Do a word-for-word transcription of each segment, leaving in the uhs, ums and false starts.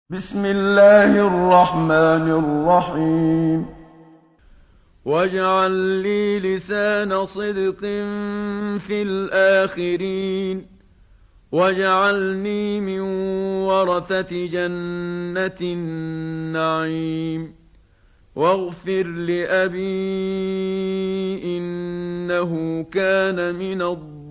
بسم الله الرحمن الرحيم واجعل لي لسان صدق في الآخرين واجعلني من ورثة جنة النعيم واغفر لأبي إنه كان من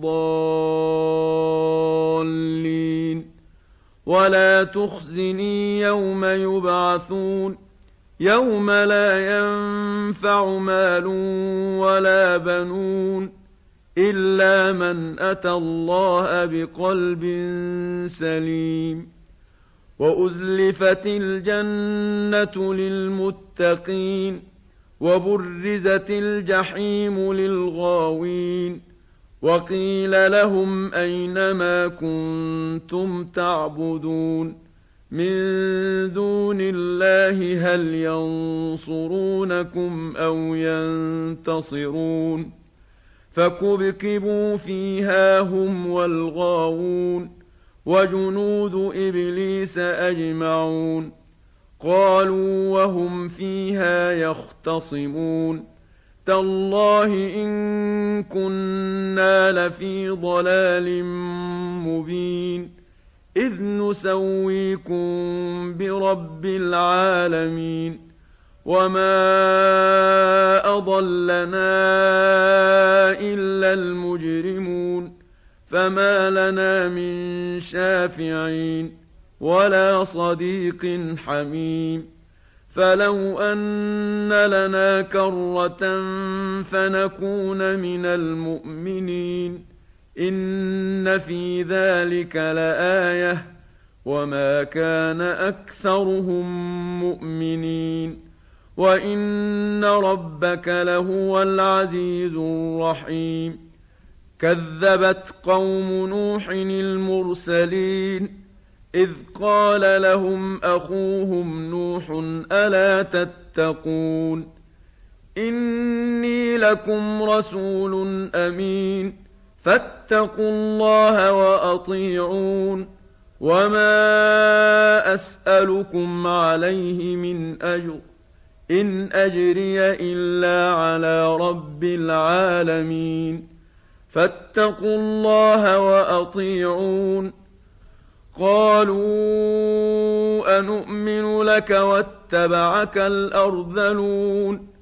الضالين ولا تخزني يوم يبعثون يوم لا ينفع مال ولا بنون إلا من أتى الله بقلب سليم وأزلفت الجنة للمتقين وبرزت الجحيم للغاوين وقيل لهم أين ما كنتم تعبدون من دون الله هل ينصرونكم أو ينتصرون فكبكبوا فيها هم والغاوون وجنود إبليس أجمعون قالوا وهم فيها يختصمون تالله إن كنا لفي ضلال مبين إذ نسويكم برب العالمين وما أضلنا إلا المجرمون فما لنا من شافعين ولا صديق حميم فلو أن لنا كرة فنكون من المؤمنين إن في ذلك لآية وما كان أكثرهم مؤمنين وإن ربك لهو العزيز الرحيم كذبت قوم نوح المرسلين إذ قال لهم أخوهم نوح ألا تتقون إني لكم رسول أمين فاتقوا الله وأطيعون وما أسألكم عليه من أجر إن أجري إلا على رب العالمين فاتقوا الله وأطيعون قالوا أنؤمن لك واتبعك الأرذلون